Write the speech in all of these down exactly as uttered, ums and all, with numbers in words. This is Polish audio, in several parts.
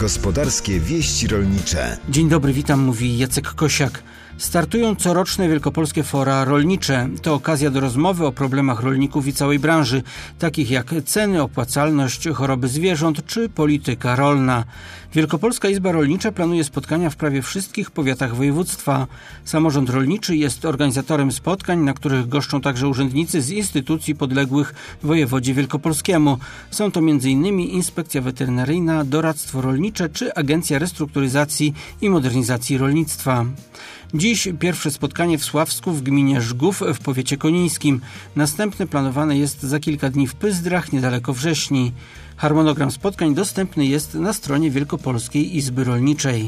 Gospodarskie wieści rolnicze. Dzień dobry, witam, mówi Jacek Kosiak. Startują coroczne wielkopolskie fora rolnicze. To okazja do rozmowy o problemach rolników i całej branży, takich jak ceny, opłacalność, choroby zwierząt czy polityka rolna. Wielkopolska Izba Rolnicza planuje spotkania w prawie wszystkich powiatach województwa. Samorząd rolniczy jest organizatorem spotkań, na których goszczą także urzędnicy z instytucji podległych wojewodzie wielkopolskiemu. Są to między innymi Inspekcja Weterynaryjna, Doradztwo Rolnicze czy Agencja Restrukturyzacji i Modernizacji Rolnictwa. Dziś pierwsze spotkanie w Sławsku w gminie Żgów w powiecie konińskim. Następne planowane jest za kilka dni w Pyzdrach, niedaleko Wrześni. Harmonogram spotkań dostępny jest na stronie Wielkopolskiej Izby Rolniczej.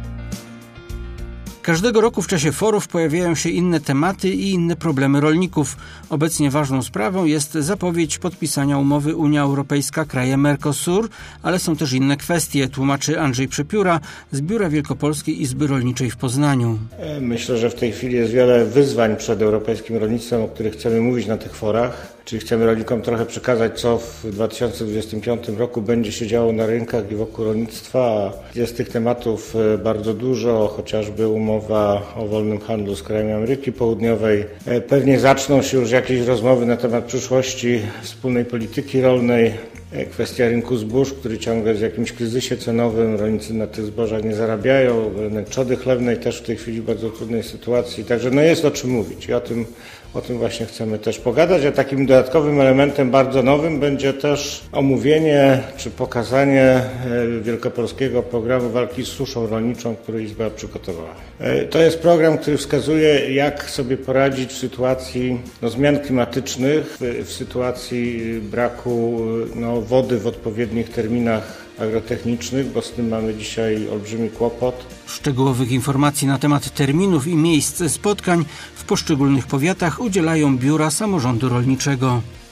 Każdego roku w czasie forów pojawiają się inne tematy i inne problemy rolników. Obecnie ważną sprawą jest zapowiedź podpisania umowy Unia Europejska-kraje Mercosur, ale są też inne kwestie, tłumaczy Andrzej Przepióra z Biura Wielkopolskiej Izby Rolniczej w Poznaniu. Myślę, że w tej chwili jest wiele wyzwań przed europejskim rolnictwem, o których chcemy mówić na tych forach. Czyli chcemy rolnikom trochę przekazać, co w dwa tysiące dwudziestym piątym roku będzie się działo na rynkach i wokół rolnictwa. Jest tych tematów bardzo dużo, chociażby umowa o wolnym handlu z krajami Ameryki Południowej. Pewnie zaczną się już jakieś rozmowy na temat przyszłości wspólnej polityki rolnej. Kwestia rynku zbóż, który ciągle jest w jakimś kryzysie cenowym, rolnicy na tych zbożach nie zarabiają, rynek trzody chlewnej też w tej chwili w bardzo trudnej sytuacji, także no jest o czym mówić i o tym, o tym właśnie chcemy też pogadać, a takim dodatkowym elementem bardzo nowym będzie też omówienie czy pokazanie wielkopolskiego programu walki z suszą rolniczą, który Izba przygotowała. To jest program, który wskazuje, jak sobie poradzić w sytuacji no, zmian klimatycznych, w, w sytuacji braku no, wody w odpowiednich terminach agrotechnicznych, bo z tym mamy dzisiaj olbrzymi kłopot. Szczegółowych informacji na temat terminów i miejsc spotkań w poszczególnych powiatach udzielają biura samorządu rolniczego.